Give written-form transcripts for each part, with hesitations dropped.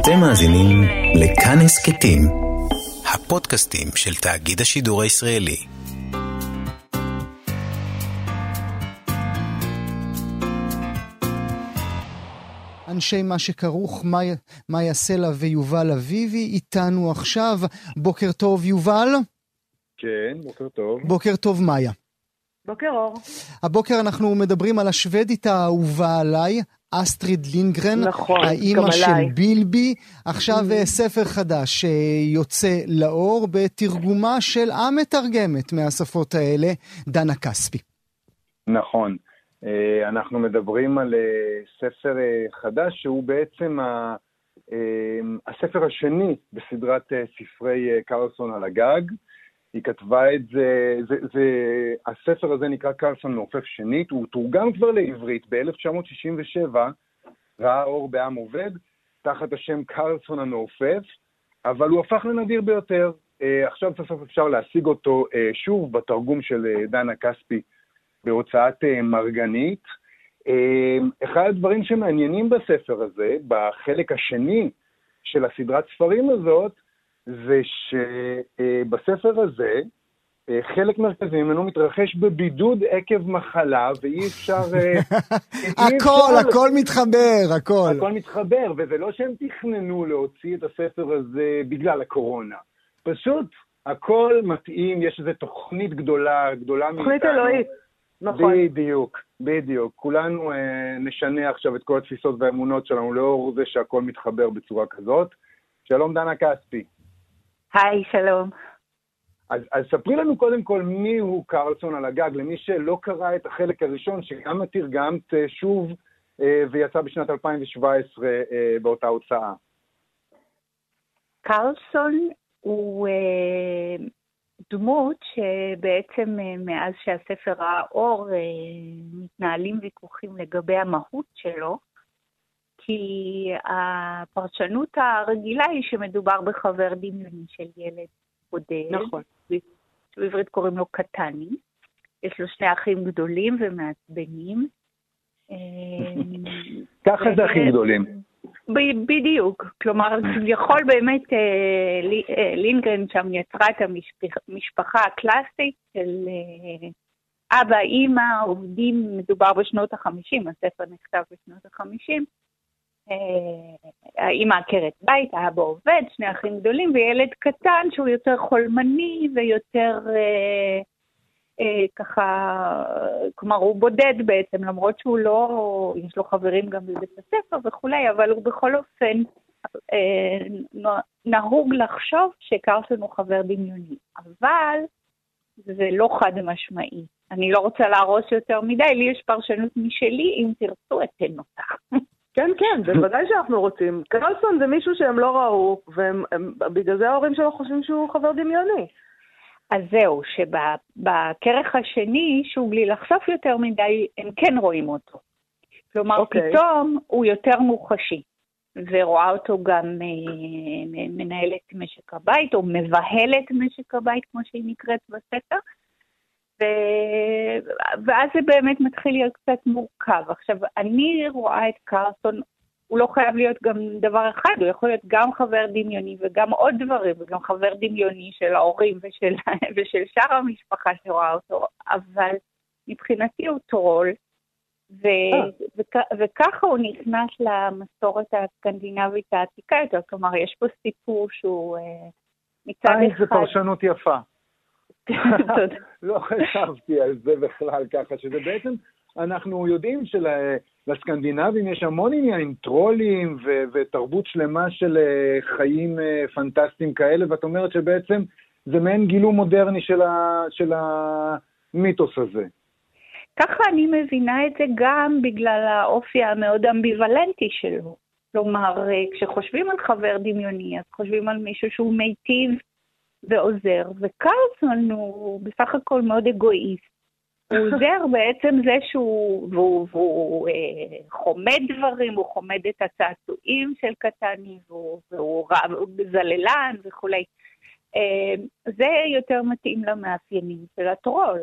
אתם מאזינים לכאן הסכתים, הפודקאסטים של תאגיד השידור הישראלי. אנשי מה שכרוך, מאיה סלע ויובל אביבי איתנו עכשיו. בוקר טוב יובל. כן, בוקר טוב. בוקר טוב מאיה. בוקר אור. הבוקר אנחנו מדברים על השוודית האהובה עליי, אסטריד לינגרן, נכון, האימא של בילבי. עכשיו ספר חדש שיוצא לאור בתרגומה של המתרגמת מהשפות האלה, דנה כספי. נכון. אנחנו מדברים על ספר חדש שהוא בעצם הספר השני בסדרת ספרי קרלסון על הגג. היא כתבה את זה, הספר הזה נקרא קרלסון מעופף שנית, הוא תורגם כבר לעברית ב-1967, ראה אור בעם עובד, תחת השם קרלסון המעופף, אבל הוא הפך לנדיר ביותר. עכשיו סוף אפשר להשיג אותו שוב בתרגום של דנה כספי בהוצאת מרגנית. אחד הדברים שמעניינים בספר הזה, בחלק השני של הסדרת ספרים הזאת, זה שבספר הזה חלק מרכזי ממנו מתרחש בבידוד עקב מחלה, ואי אפשר... הכל מתחבר, הכל. הכל מתחבר, וזה לא שהם תכננו להוציא את הספר הזה בגלל הקורונה. פשוט הכל מתאים, יש איזו תוכנית גדולה מאיתנו. תוכנית אלוהית, נכון. בדיוק. כולנו נשנה עכשיו את כל התפיסות והאמונות שלנו לאור זה שהכל מתחבר בצורה כזאת. שלום דנה כספי. היי, שלום. אז ספרי לנו קודם כל מי הוא קרלסון על הגג, למי שלא קרא את החלק הראשון, שגם תרגמת שוב ויצא בשנת 2017 באותה הוצאה. קרלסון הוא דמות שבעצם מאז שהספר ראה אור מתנהלים ויכוחים לגבי המהות שלו, כי הפרשנות הרגילה היא שמדובר בחבר דמיוני של ילד בודד. נכון. בעברית קוראים לו קטני. יש לו שני אחים גדולים ומעצבנים. ככה זה אחים גדולים. בדיוק. כלומר, יכול באמת, לינגרן שם יצרה את המשפחה הקלאסית של אבא, אמא, עובדים, מדובר בשנות ה-50, הספר נכתב בשנות ה-50. האמא עקרת בית, האבא עובד, שני אחים גדולים, וילד קטן שהוא יותר חולמני ויותר ככה, כלומר הוא בודד בעצם, למרות שהוא לא, יש לו חברים גם בבית הספר וכולי, אבל הוא בכל אופן נהוג לחשוב שקרלסון הוא חבר דמיוני, אבל זה לא חד משמעי. אני לא רוצה להרוס יותר מדי, לי יש פרשנות משלי, אם תרצו אתן אותה. כן, בוודאי שאנחנו רוצים. קרלסון זה מישהו שהם לא ראו, ובגלל זה ההורים שלו חושבים שהוא חבר דמיוני. אז זהו, שבכרך השני, שהוא בלי לחשוף יותר מדי, הם כן רואים אותו. כלומר, פתאום הוא יותר מוחשי, ורואה אותו גם מנהלת משק הבית, או מבהלת משק הבית, כמו שהיא נקראת בספר, ואז זה באמת מתחיל להיות קצת מורכב. עכשיו, אני רואה את קרלסון, הוא לא חייב להיות גם דבר אחד, הוא יכול להיות גם חבר דמיוני וגם עוד דברים, וגם חבר דמיוני של ההורים ושל שאר המשפחה שרואה אותו, אבל מבחינתי הוא טרול, וככה הוא נכנס למסורת הסקנדינבית העתיקה יותר, כלומר, יש פה סיפור שהוא מצד אחד... זה פרשנות יפה. לא חשבתי על זה בכלל ככה, שזה בעצם, אנחנו יודעים שלסקנדינבים יש המון עניין, טרולים ותרבות שלמה של חיים פנטסטיים כאלה, ואת אומרת שבעצם זה מעין גילום מודרני של המיתוס הזה. ככה אני מבינה את זה גם בגלל האופי המאוד אמביוולנטי שלו. כלומר, כשחושבים על חבר דמיוני, אז חושבים על מישהו שהוא מיטיב ועוזר, וקרלסון הוא בסך הכל מאוד אגואיסט. הוא עוזר בעצם זה והוא חומד דברים, הוא חומד את הצעצועים של קטני, והוא זללן וכולי. זה יותר מתאים למאפיינים של הטרול.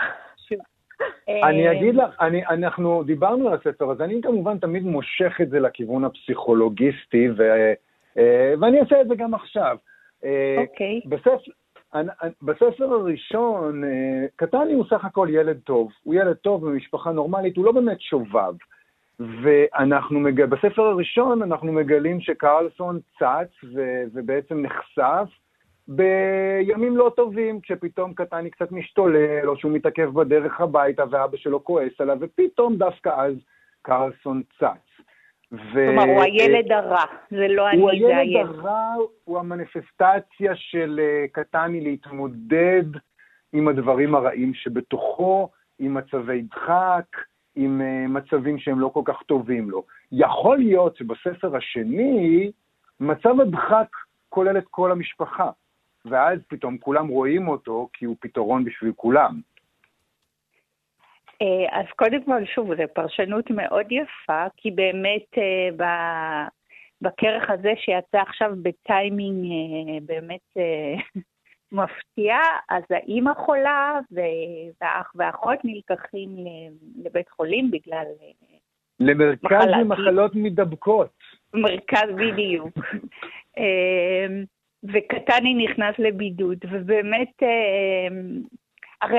אני אגיד לך, אנחנו דיברנו על הספר, אז אני כמובן תמיד מושך את זה לכיוון הפסיכולוגיסטי, ואני אעשה את זה גם עכשיו. אוקיי. בספר הראשון, קטני הוא סך הכל ילד טוב. הוא ילד טוב במשפחה נורמלית, הוא לא באמת שובב. בספר הראשון אנחנו מגלים שקרלסון צץ ובעצם נחשף בימים לא טובים, כשפתאום קטני קצת משתולל, או שהוא מתעכב בדרך הביתה ואבא שלו כועס עליו, ופתאום דווקא אז קרלסון צץ. כלומר, הוא הילד הרע, זה לא אני, זה הילד. הוא הילד הרע, הוא המניפסטציה של קטני להתמודד עם הדברים הרעים שבתוכו, עם מצבי דחק, עם מצבים שהם לא כל כך טובים לו. יכול להיות שבספר השני, מצב הדחק כולל את כל המשפחה, ואז פתאום כולם רואים אותו כי הוא פתרון בשביל כולם. אז קודם כל, שוב, זו פרשנות מאוד יפה, כי באמת בכרך הזה שיצא עכשיו בטיימינג באמת מפתיע, אז האמא חולה והאח והאחות נלקחים לבית חולים בגלל למרכז למחלות מדבקות. מרכז בדיוק. וקטני נכנס לבידוד, ובאמת הרי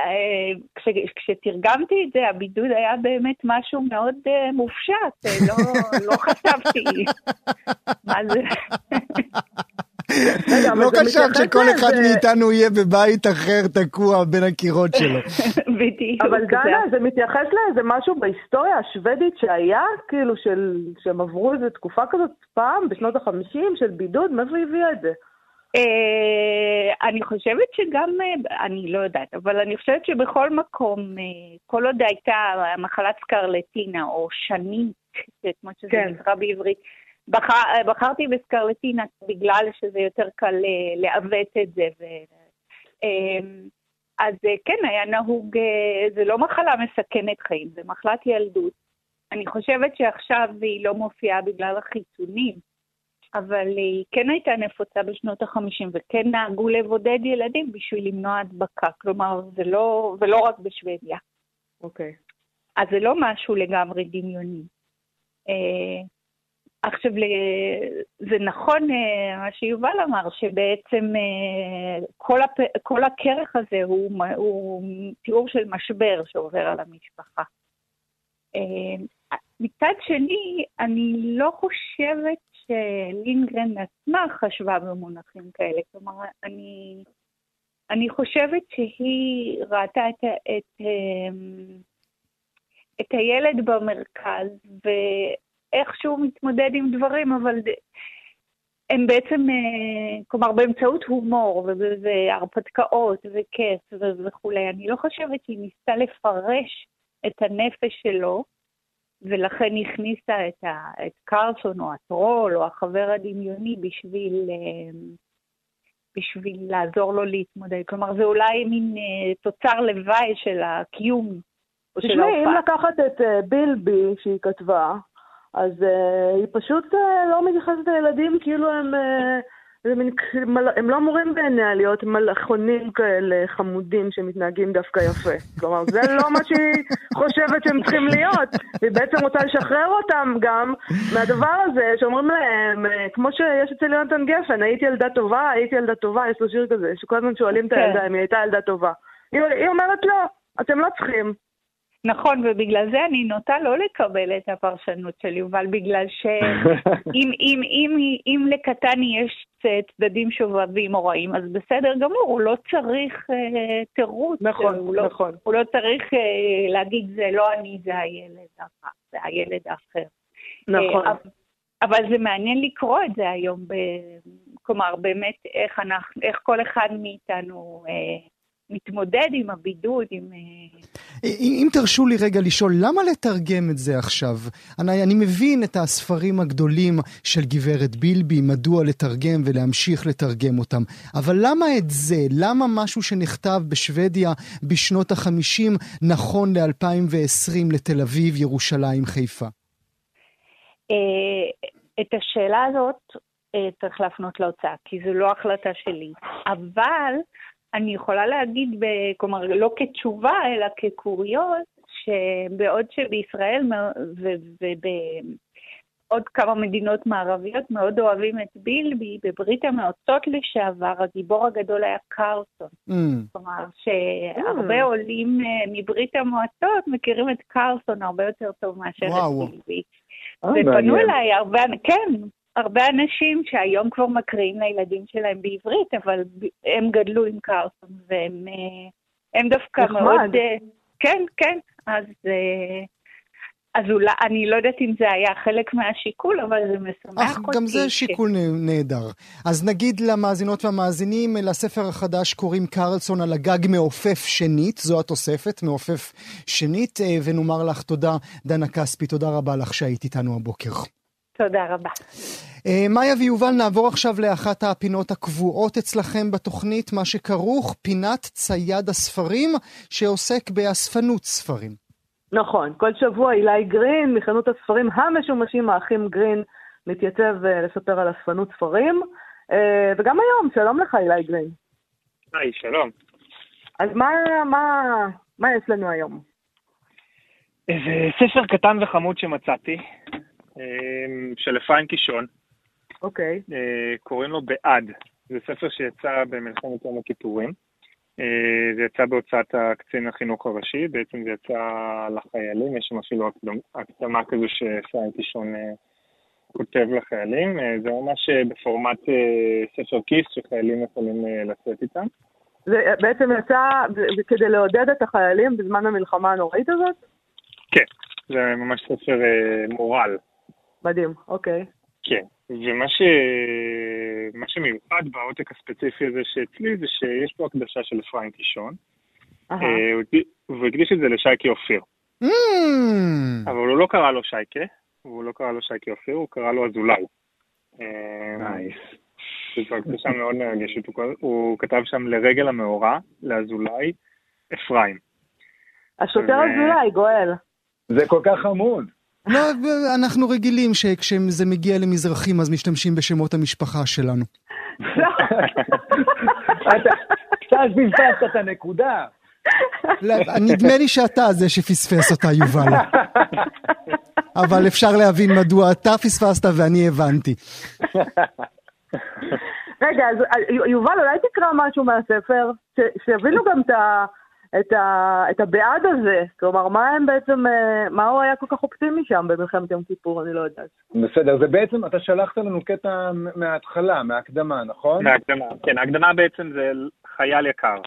כשתרגמתי את זה, הבידוד היה באמת משהו מאוד מופשט, לא חשבתי מה זה. לא חשבת שכל אחד מאיתנו יהיה בבית אחר תקוע בין הקירות שלו. בדיוק. אבל דנה, זה מתייחס לאיזה משהו בהיסטוריה השוודית שהיה, כאילו שהם עברו איזו תקופה כזאת פעם, בשנות ה-50 של בידוד, מאיפה הביאה את זה? אני חושבת שגם, אני לא יודעת, אבל אני חושבת שבכל מקום, כל עוד הייתה מחלת סקרלטינה או שנית, כמו שזה נקרא בעברית, בחרתי בסקרלטינה בגלל שזה יותר קל לעוות את זה. אז כן, היה נהוג, זה לא מחלה מסכנת חיים, זה מחלת ילדות. אני חושבת שעכשיו היא לא מופיעה בגלל החיסונים, אבל היא כן הייתה נפוצה בשנות ה-50, וכן נהגו לבודד ילדים בשביל למנוע הדבקה. כלומר, זה לא, ולא רק בשוודיה. אוקיי. אז זה לא משהו לגמרי דמיוני. עכשיו, זה נכון מה שיובל אמר, שבעצם כל הכרך הזה הוא תיאור של משבר שעובר על המשפחה. מצד שני, אני לא חושבת שלינגרן עצמה חשבה במונחים כאלה. כלומר, אני חושבת שהיא ראתה את הילד במרכז, ואיכשהו מתמודד עם דברים, אבל הם בעצם, כלומר, באמצעות הומור והרפתקאות וכיף וכו'. אני לא חושבת שהיא ניסתה לפרש את הנפש שלו, ולכן הכניסה את קרלסון או הטרול או החבר הדמיוני בשביל לעזור לו להתמודד. כלומר, זה אולי מין תוצר לוואי של הקיום. תשמעי, אם לקחת את בילבי שהיא כתבה, אז היא פשוט לא מתייחסת לילדים כאילו הם לא אמורים בעיניה להיות מלאכונים כאלה חמודים שמתנהגים דווקא יפה. כלומר, זה לא מה שהיא חושבת שהם צריכים להיות. היא בעצם רוצה לשחרר אותם גם מהדבר הזה, שאומרים להם, כמו שיש אצל יונתן גפן, הייתי ילדה טובה, יש לו שיר כזה, שכל הזמן שואלים את הילדה אם היא הייתה ילדה טובה. היא אומרת לא, אתם לא צריכים. נכון, ובגלל זה אני נוטה לא לקבל את הפרשנות של יובל, בגלל שאם לקטני יש צדדים שובבים או רעים, אז בסדר גמור, הוא לא צריך תירוץ. נכון, נכון. הוא לא צריך להגיד זה לא אני, זה הילד האחר. נכון. אבל זה מעניין לקרוא את זה היום, כלומר, באמת איך כל אחד מאיתנו מתמודד עם הבידוד, אם תרשו לי רגע לשאול, למה לתרגם את זה עכשיו? אני מבין את הספרים הגדולים של גברת בילבי, מדוע לתרגם ולהמשיך לתרגם אותם, אבל למה את זה? למה משהו שנכתב בשוודיה בשנות ה-50 נכון ל-2020 לתל אביב, ירושלים, חיפה? את השאלה הזאת צריך להפנות להוצאה, כי זו לא החלטה שלי, אבל אני יכולה להגיד, כלומר, לא כתשובה, אלא כקוריוז, שבעוד שבישראל עוד כמה מדינות מערביות מאוד אוהבים את בילבי. בברית המועצות לשעבר, הגיבור הגדול היה קרלסון. כלומר, שהרבה עולים מברית המועצות מכירים את קרלסון הרבה יותר טוב מאשר את בילבי. ופנו אליי הרבה אנשים שהיום כבר מקריאים לילדים שלהם בעברית, אבל הם גדלו עם קרלסון, והם דווקא מאוד... כן, אז אולי, אני לא יודעת אם זה היה חלק מהשיקול, אבל זה משמח אותי. גם זה שיקול נהדר. אז נגיד למאזינות והמאזינים, לספר החדש קוראים קרלסון על הגג מעופף שנית, זו התוספת, מעופף שנית, ונאמר לך תודה, דנה כספי, תודה רבה לך שהיית איתנו הבוקר. תודה רבה. מאיה ויובל, נעבור עכשיו לאחת הפינות הקבועות אצלכם בתוכנית, מה שכרוך פינת צייד הספרים, שעוסק באספנות ספרים. נכון, כל שבוע אילי גרין, מחנות הספרים המשומשים האחים גרין, מתייצב לספר על אספנות ספרים, וגם היום, שלום לך אילי גרין. היי, שלום. אז מה יש לנו היום? איזה ספר קטן וחמוד שמצאתי, של אפרים קישון. אוקיי. קוראים לו בעד. זה ספר שיצא במלחמת יום הכיפורים. זה יצא בהוצאת הקצין החינוך הראשי, בעצם זה יצא לחיילים, יש שם אפילו הקדמה כזו שאפרים קישון כותב לחיילים. זה ממש בפורמט ספר כיס שחיילים יכולים לצאת איתם. זה בעצם יצא כדי לעודד את החיילים בזמן המלחמה הנוראית הזאת? כן, זה ממש ספר מורל. מדהים, אוקיי. כן, ומה שמיוחד בעותק הספציפי הזה שאצלי זה שיש פה הקדשה של אפרים קישון. הוא הקדיש את זה לשייקה אופיר. אבל הוא לא קרא לו שייקה, אופיר, הוא קרא לו אזולאי. נייס. זו הקדשה מאוד מרגשת. הוא כתב שם לרגל המאורע, לאזולאי, אפרים. השוטר אזולאי, גואל. זה כל כך חמוד. לא, אנחנו רגילים שכשזה מגיע למזרחים אז משתמשים בשמות המשפחה שלנו. קצת פספסת את הנקודה. נדמה לי שאתה זה שפספס אותה, יובל. אבל אפשר להבין מדוע אתה פספסת ואני הבנתי. רגע, אז יובל, אולי תקרא משהו מהספר, שיבינו גם את הבעד הזה, כלומר, מה הוא היה כל כך אופטימי שם במלחמת יום כיפור, אני לא יודעת. בסדר, זה בעצם, אתה שלחת לנו קטע מההתחלה, מההקדמה, נכון? מההקדמה, כן, ההקדמה בעצם זה חייל יקר.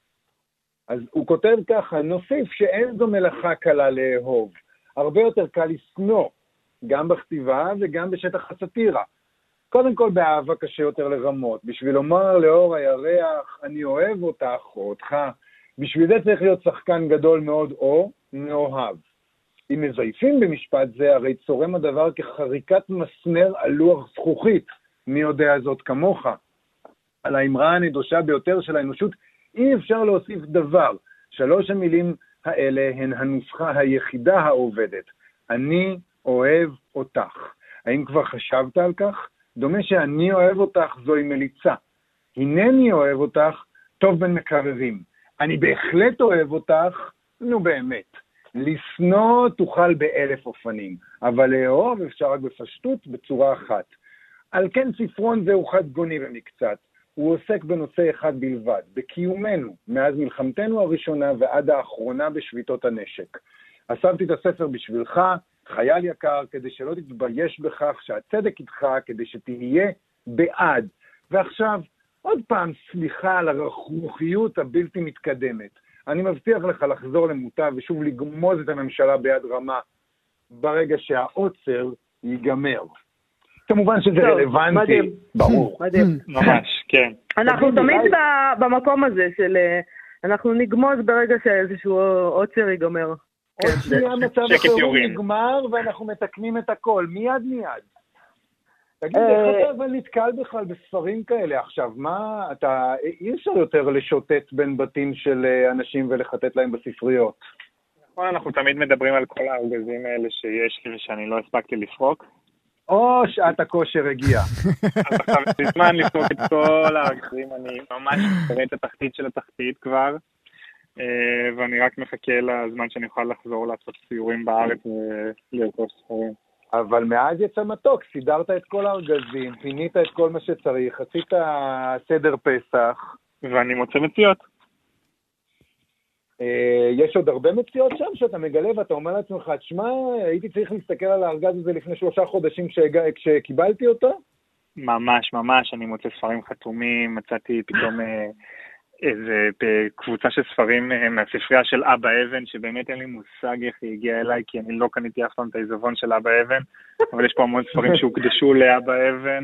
אז הוא כותב ככה, נוסיף שאין זו מלאכה קלה לאהוב, הרבה יותר קל לשנוא, גם בכתיבה וגם בשטח הסאטירה. קודם כל באהבה קשה יותר לרמות, בשביל לומר לאור הירח, אני אוהב אותך או אותך, בשביל זה צריך להיות שחקן גדול מאוד או מאוהב. אם מזייפים במשפט זה, הרי צורם הדבר כחריקת מסמר על לוח זכוכית, מי יודע זאת כמוך. על האמרה הנדושה ביותר של האנושות, אי אפשר להוסיף דבר. 3 המילים האלה הן הנוסחה היחידה העובדת. אני אוהב אותך. האם כבר חשבת על כך? דומה שאני אוהב אותך זוהי מליצה. הנני אוהב אותך טוב בין מקררים. אני בהחלט אוהב אותך, נו באמת. לשנוא תוכל ב1000 אופנים, אבל לאהוב אפשר רק בפשטות בצורה אחת. על כן ספרון זהו חד גוני במקצת. הוא עוסק בנושא אחד בלבד, בקיומנו, מאז מלחמתנו הראשונה ועד האחרונה בשביתות הנשק. אספתי את הספר בשבילך, חייל יקר, כדי שלא תתבייש בכך שהצדק איתך, כדי שתהיה בעד. ועכשיו, עוד פעם סליחה על הרכרוכיות הבלתי מתקדמת. אני מבטיח לך לחזור למוטב ושוב לגמוז את הממשלה ביד רמה ברגע שהעוצר ייגמר. כמובן שזה רלוונטי. מדהים. ברור. מדהים. ממש, כן. אנחנו תמיד במקום הזה של אנחנו נגמוז ברגע שאיזשהו עוצר ייגמר. עוד שנייה מצב החירום נגמר ואנחנו מתקנים את הכל. מיד. תגיד, איך אתה אבל נתקל בכלל בספרים כאלה עכשיו? מה, אי אפשר יותר לשוטט בין בתים של אנשים ולחטט להם בספריות. נכון, אנחנו תמיד מדברים על כל הארגזים האלה שיש לי ושאני לא הספקתי לפרוק. או שעת הכושר הגיעה. אז עכשיו בזמן לפרוק את כל הארגזים, אני ממש קורא את התחתית של התחתית כבר, ואני רק מחכה לזמן שאני אוכל לחזור לעשות סיורים בארץ ולרכוש ספרים. אבל מאז יצא מתוק, סידרת את כל הארגזים, פינית את כל מה שצריך, עשית סדר פסח. ואני מוצא מציאות. יש עוד הרבה מציאות שם שאתה מגלה ואתה אומר לעצמך, תשמע, הייתי צריך להסתכל על הארגז הזה לפני 3 חודשים כשקיבלתי אותו? ממש, ממש, אני מוצא ספרים חתומים, מצאתי פתאום איזה קבוצה של ספרים מהספרייה של אבא אבן, שבאמת אין לי מושג איך היא הגיעה אליי, כי אני לא קניתי אף פעם את העיזבון של אבא אבן, אבל יש פה המון ספרים שהוקדשו לאבא אבן,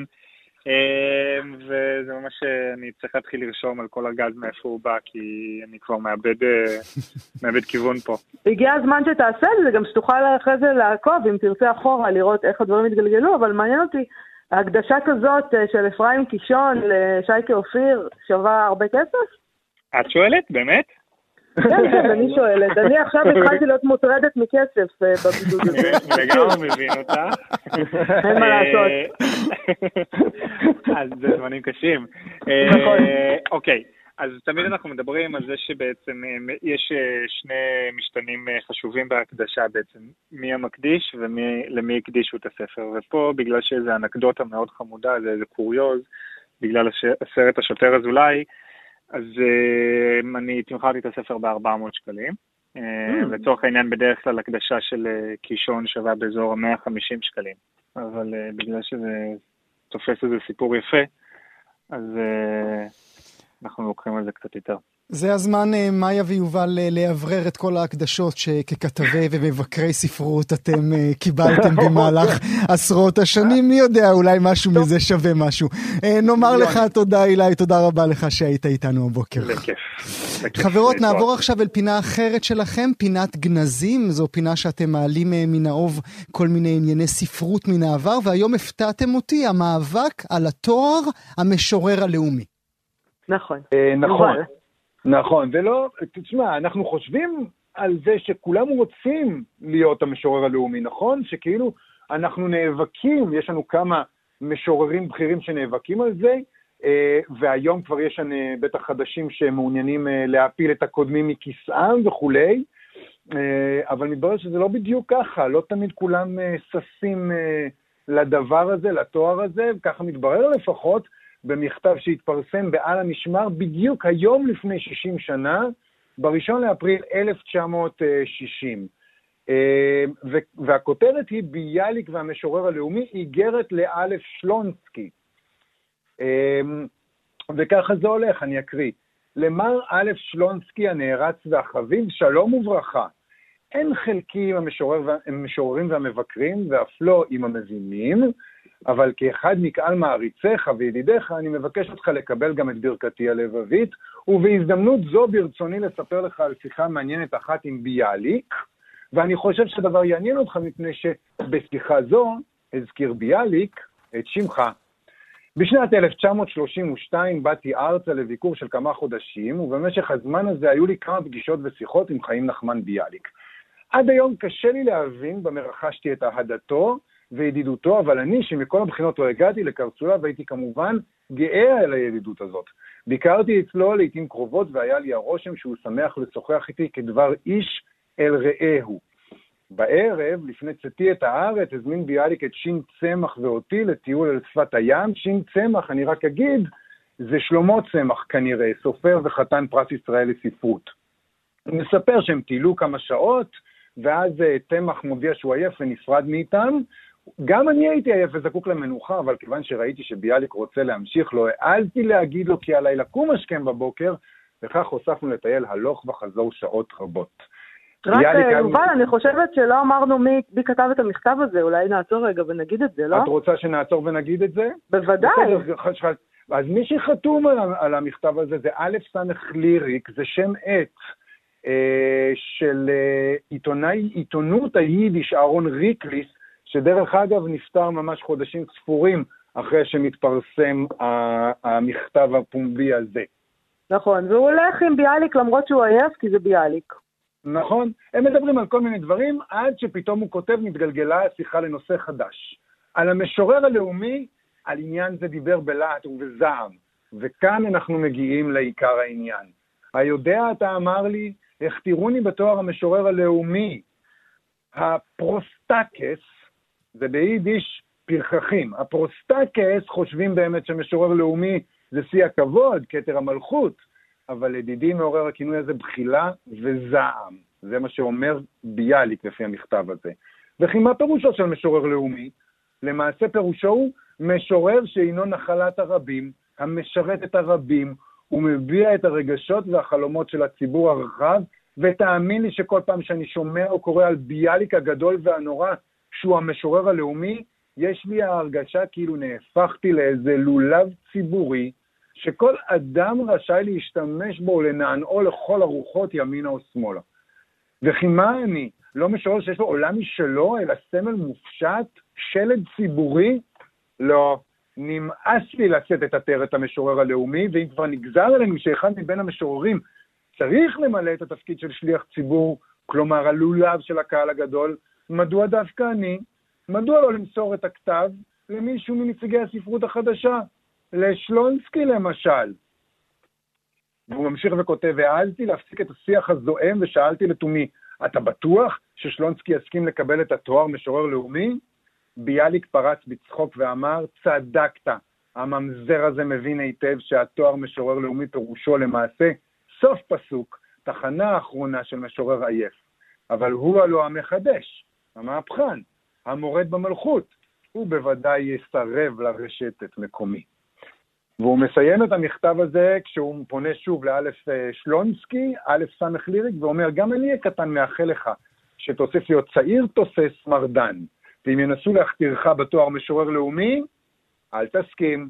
וזה ממש, אני צריך להתחיל לרשום על כל ארגז מאיפה הוא בא, כי אני כבר מאבד כיוון פה. הגיע הזמן שתעשה את זה, גם שתוכל אחרי זה לעקוב, אם תרצה אחורה, לראות איך הדברים התגלגלו, אבל מעניין אותי, ההקדשה כזאת של אפרים קישון לשייקה אופיר שווה הרבה כסף? את שואלת? באמת? כן, אני שואלת. אני עכשיו התחלתי להיות מוטרדת מכסף בבידוד הזה. וגם מבין אותה. אין מה לעשות. אז זה זמנים קשים. נכון. אוקיי, אז תמיד אנחנו מדברים על זה שבעצם יש 2 משתנים חשובים בהקדשה בעצם, מי המקדיש ולמי הקדישו את הספר. ופה בגלל שזה אנקדוטה מאוד חמודה, זה איזה קוריוז, בגלל הסרט השוטר אזולאי, אז אני תמכרתי את הספר ב400 שקלים. לצורך העניין בדרך כלל הקדשה של קישון שווה באזור 150 שקלים. אבל בגלל שזה תופס איזה סיפור יפה, אז אנחנו לוקחים על זה קצת יותר. זה הזמן, מאיה ויובל, להברר את כל ההקדשות שככתבי ומבקרי ספרות אתם קיבלתם במהלך עשרות השנים. מי יודע, אולי משהו מזה שווה משהו. נאמר לך תודה, אילי, תודה רבה לך שהיית איתנו הבוקר. בכיף. חברות, נעבור עכשיו אל פינה אחרת שלכם, פינת גנזים. זו פינה שאתם מעלים מן האוב כל מיני ענייני ספרות מן העבר, והיום הפתעתם אותי, המאבק על התואר המשורר הלאומי. נכון. נכון. נכון, ולא, תשמע, אנחנו חושבים על זה שכולם רוצים להיות המשורר הלאומי, נכון? שכאילו אנחנו נאבקים, יש לנו כמה משוררים בכירים שנאבקים על זה, והיום כבר יש בטח חדשים שמעוניינים להפיל את הקודמים מכיסאם וכולי, אבל מתברר שזה לא בדיוק ככה, לא תמיד כולם ששים לדבר הזה, לתואר הזה, ככה מתברר לפחות, במכתב שהתפרסם בעל המשמר בדיוק היום לפני 60 שנה, ב1 לאפריל 1960. והכותרת היא ביאליק והמשורר הלאומי, איגרת לאלף שלונסקי. וככה זה הולך, אני אקריא. למר אלף שלונסקי הנערץ והחביב, שלום וברכה. אין חלקי עם המשוררים והמבקרים, ואף לא עם המבינים, אבל כאחד מקהל מעריציך וידידיך, אני מבקש אותך לקבל גם את ברכתי הלבבית, ובהזדמנות זו ברצוני לספר לך על שיחה מעניינת אחת עם ביאליק, ואני חושב שהדבר יעניין אותך מפני שבשיחה זו הזכיר ביאליק את שמך. בשנת 1932 באתי ארצה לביקור של כמה חודשים, ובמשך הזמן הזה היו לי כמה פגישות ושיחות עם חיים נחמן ביאליק. עד היום קשה לי להבין במה רכשתי את אהדתו וידידותו, אבל אני שמכל הבחינות לא הגעתי לקרסולה והייתי כמובן גאה על הידידות הזאת. ביקרתי אצלו לעתים קרובות והיה לי הרושם שהוא שמח לשוחח איתי כדבר איש אל רעהו. בערב, לפני צאתי את הארץ, הזמין ביאליק את שין צמח ואותי לטיול על שפת הים. שין צמח, אני רק אגיד, זה שלמה צמח כנראה, סופר וחתן פרס ישראל לספרות. הוא מספר שהם טיילו כמה שעות, ואז צמח מודיע שהוא עייף ונפרד מאיתם. גם אני הייתי עייף וזקוק למנוחה, אבל כיוון שראיתי שביאליק רוצה להמשיך, לא העלתי להגיד לו כי עליי לקום השכם בבוקר, וכך הוספנו לטייל הלוך וחזור שעות רבות. רק יובל, אני חושבת שלא אמרנו מי כתב את המכתב הזה, אולי נעצור רגע ונגיד את זה, לא? את רוצה שנעצור ונגיד את זה? בוודאי. אז מי שחתום על המכתב הזה זה א' ס' ליריק, זה שם עט של עיתונות היידיש אהרון ריקליס, שדרך אגב נפטר ממש חודשים ספורים אחרי שמתפרסם המכתב הפומבי הזה. נכון, והוא הולך עם ביאליק למרות שהוא עייף, כי זה ביאליק. נכון, הם מדברים על כל מיני דברים, עד שפתאום הוא כותב, מתגלגלה השיחה לנושא חדש. על המשורר הלאומי, על עניין זה דיבר בלהט ובזעם, וכאן אנחנו מגיעים לעיקר העניין. היודע אתה אמר לי, הכתירוני בתואר המשורר הלאומי, הפרוסטקס, זה ביידיש פרחחים. הפרוסטקס חושבים באמת שמשורר לאומי זה שיא הכבוד, כתר המלכות, אבל לדידי מעורר הכינוי הזה בחילה וזעם. זה מה שאומר ביאליק לפי המכתב הזה. וכי מה פירושו של משורר לאומי? למעשה פירושו הוא משורר שאינו נחלת הרבים, המשרת את הרבים, ומביע את הרגשות והחלומות של הציבור הרחב, ותאמין לי שכל פעם שאני שומע או קורא על ביאליק הגדול והנורא, שהוא המשורר הלאומי, יש לי ההרגשה כאילו נהפכתי לאיזה לולב ציבורי, שכל אדם רשאי להשתמש בו ולנענעו לכל הרוחות ימינה או שמאלה. וכי מה אני? לא משורר שיש לו עולם משלו, אלא סמל מופשט, שלד ציבורי? לא. נמאס לי לשאת את עטרת המשורר הלאומי, ואם כבר נגזר עלינו שאחד מבין המשוררים צריך למלא את התפקיד של שליח ציבור, כלומר הלולב של הקהל הגדול, מדוע דווקא אני? מדוע לא למסור את הכתב למישהו מנציגי הספרות החדשה? לשלונסקי למשל. והוא ממשיך וכותב, והעזתי להפסיק את השיח הזועם ושאלתי לתומי, אתה בטוח ששלונסקי יסכים לקבל את התואר משורר לאומי? ביאליק פרץ בצחוק ואמר, צדקת, הממזר הזה מבין היטב שהתואר משורר לאומי פירושו למעשה סוף פסוק, תחנה האחרונה של משורר עייף. אבל הוא הלא המחדש, המהפכן, המורד במלכות, הוא בוודאי יסרב לרשת את מקומי. והוא מסיים את המכתב הזה כשהוא פונה שוב לאלף שלונסקי, אלף סמך ליריק, ואומר, גם אני הקטן מאחל לך שתוסיף להיות צעיר תוסס מרדן, ואם ינסו להכתירך בתואר משורר לאומי, אל תסכים.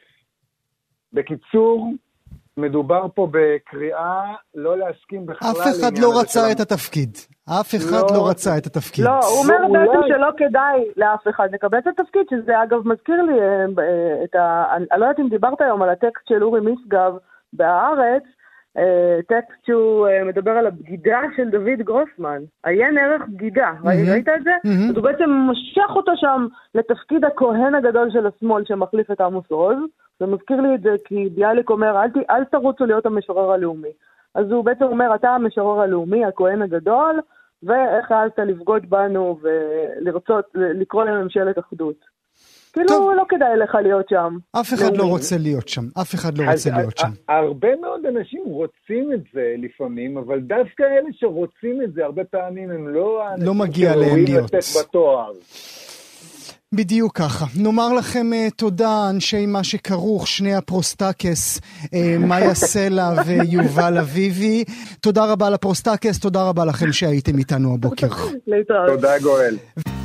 בקיצור, מדובר פה בקריאה לא להסכים בכלל. אף אחד לא רצה את התפקיד. אף אחד לא רצה את התפקיד. לא, הוא אומר בעצם שלא כדאי לאף אחד לקבל את התפקיד, שזה אגב מזכיר לי אני לא יודעת אם דיברת היום על הטקסט של אורי משגב בהארץ, טקסט שהוא מדבר על הבגידה של דוד גרוסמן. עיין ערך בגידה, ראית את זה? אז הוא בעצם משך אותו שם לתפקיד הכהן הגדול של השמאל שמחליף את עמוס עוז. זה מזכיר לי את זה כי ביאליק אומר, אל תרוצו להיות המשורר הלאומי. אז הוא בעצם אומר, אתה המשורר הלאומי, הכהן הגדול, ואיך העזת לבגוד בנו ולרצות, לקרוא לממשלת אחדות. כאילו לא כדאי לך להיות שם. אף אחד לא רוצה להיות שם. אף אחד לא רוצה להיות שם. הרבה מאוד אנשים רוצים את זה לפעמים, אבל דווקא אלה שרוצים את זה, הרבה פעמים הם לא מגיע להם להיות. בתואר. בדיוק ככה. נאמר לכם תודה, אנשי מה שכרוך, שני הפרוסטקס, מאיה סלע ויובל אביבי. תודה רבה לפרוסטקס, תודה רבה לכם שהייתם איתנו הבוקר. תודה גואל.